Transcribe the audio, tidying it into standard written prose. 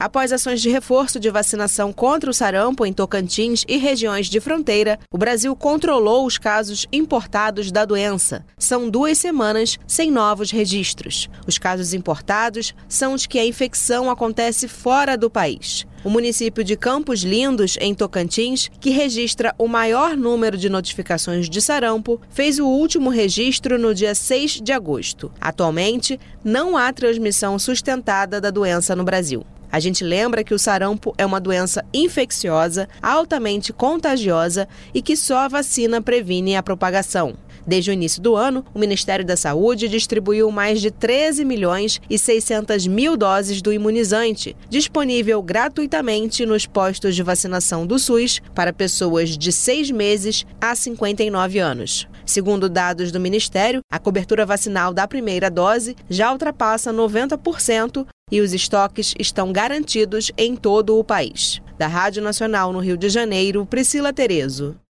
Após ações de reforço de vacinação contra o sarampo em Tocantins e regiões de fronteira, o Brasil controlou os casos importados da doença. São 2 semanas sem novos registros. Os casos importados são os que a infecção acontece fora do país. O município de Campos Lindos, em Tocantins, que registra o maior número de notificações de sarampo, fez o último registro no dia 6 de agosto. Atualmente, não há transmissão sustentada da doença no Brasil. A gente lembra que o sarampo é uma doença infecciosa, altamente contagiosa e que só a vacina previne a propagação. Desde o início do ano, o Ministério da Saúde distribuiu mais de 13.600.000 doses do imunizante, disponível gratuitamente nos postos de vacinação do SUS para pessoas de 6 meses a 59 anos. Segundo dados do Ministério, a cobertura vacinal da primeira dose já ultrapassa 90% e os estoques estão garantidos em todo o país. Da Rádio Nacional no Rio de Janeiro, Priscila Terezo.